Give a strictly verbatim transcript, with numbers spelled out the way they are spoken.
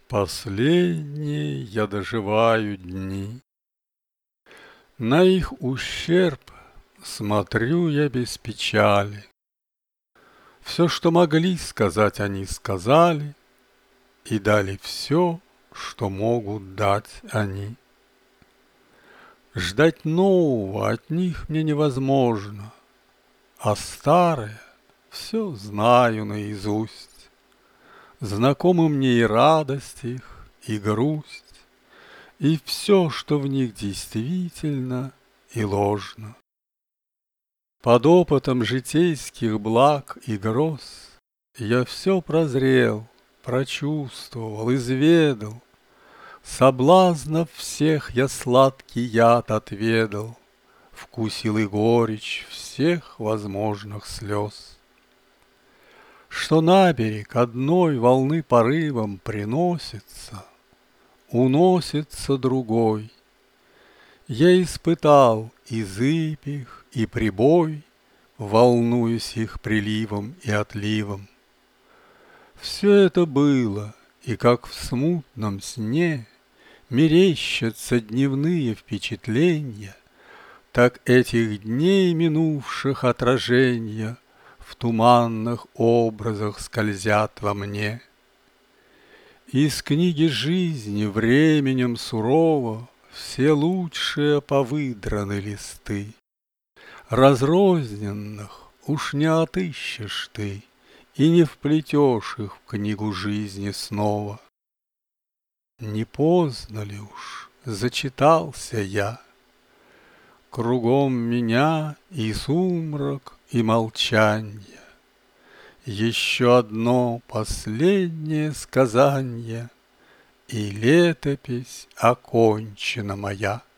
Последние я доживаю дни. На их ущерб смотрю я без печали. Все, что могли сказать, они сказали, и дали все, что могут дать они. Ждать нового от них мне невозможно, а старое все знаю наизусть. Знакомы мне и радость их, и грусть, и все, что в них действительно и ложно. Под опытом житейских благ и гроз я все прозрел, прочувствовал, изведал, соблазнов всех я сладкий яд отведал, вкусил и горечь всех возможных слез. Что на берег одной волны порывом приносится, уносится другой. Я испытал и зыбь их, и прибой, волнуясь их приливом и отливом. Все это было, и как в смутном сне мерещатся дневные впечатления, так этих дней минувших отражения в туманных образах скользят во мне. Из книги жизни временем сурово все лучшие повыдраны листы. Разрозненных уж не отыщешь ты и не вплетешь их в книгу жизни снова. Не поздно ли уж зачитался я? Кругом меня и сумрак, и молчанье. Еще одно последнее сказанье, и летопись окончена моя.